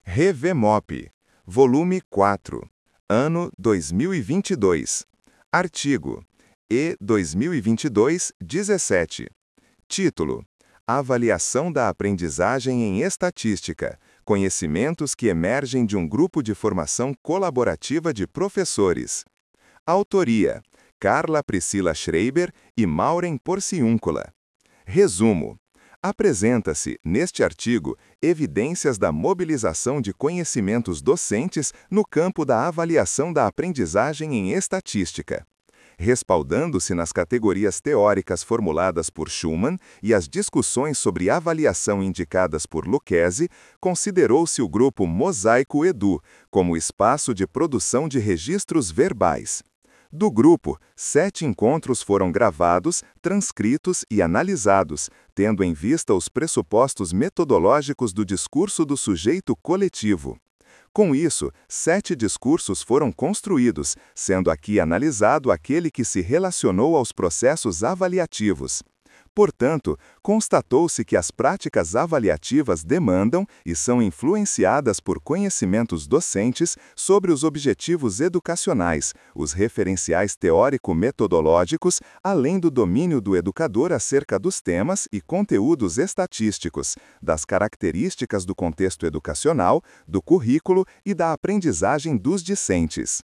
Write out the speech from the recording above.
ReveMop, volume 4, ano 2022. Artigo E 2022-17. Título: Avaliação da aprendizagem em estatística. Conhecimentos que emergem de um grupo de formação colaborativa de professores. Autoria: Carla Priscila Schreiber e Maureen Porciúncula. Resumo: apresenta-se, neste artigo, evidências da mobilização de conhecimentos docentes no campo da avaliação da aprendizagem em estatística. Respaldando-se nas categorias teóricas formuladas por Schumann e as discussões sobre avaliação indicadas por Lucchesi, considerou-se o grupo Mosaico Edu como espaço de produção de registros verbais. Do grupo, 7 encontros foram gravados, transcritos e analisados, tendo em vista os pressupostos metodológicos do discurso do sujeito coletivo. Com isso, 7 discursos foram construídos, sendo aqui analisado aquele que se relacionou aos processos avaliativos. Portanto, constatou-se que as práticas avaliativas demandam e são influenciadas por conhecimentos docentes sobre os objetivos educacionais, os referenciais teórico-metodológicos, além do domínio do educador acerca dos temas e conteúdos estatísticos, das características do contexto educacional, do currículo e da aprendizagem dos discentes.